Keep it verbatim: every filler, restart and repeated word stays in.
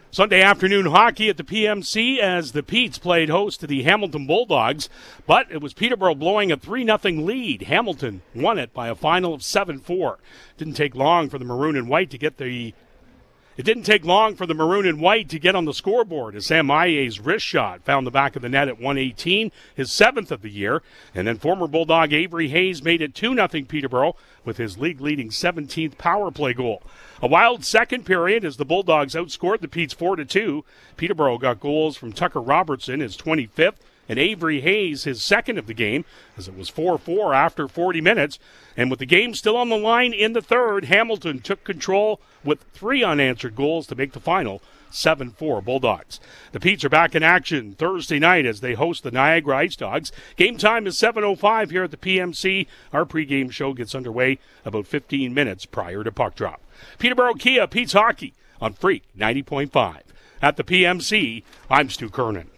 Sunday afternoon hockey at the P M C as the Petes played host to the Hamilton Bulldogs, but it was Peterborough blowing a three nothing lead. Hamilton won it by a final of seven four. Didn't take long for the Maroon and White to get the It didn't take long for the Maroon and White to get on the scoreboard as Sam Maillet's wrist shot found the back of the net at one eighteen, his seventh of the year. And then former Bulldog Avery Hayes made it two nothing Peterborough with his league-leading seventeenth power play goal. A wild second period as the Bulldogs outscored the Petes four to two. Peterborough got goals from Tucker Robertson, his twenty-fifth, and Avery Hayes, his second of the game, as it was four four after forty minutes. And with the game still on the line in the third, Hamilton took control with three unanswered goals to make the final seven four Bulldogs. The Petes are back in action Thursday night as they host the Niagara Ice Dogs. Game time is seven oh five here at the P M C. Our pregame show gets underway about fifteen minutes prior to puck drop. Peterborough Kia, Petes Hockey on Freak ninety point five. At the P M C, I'm Stu Kernan.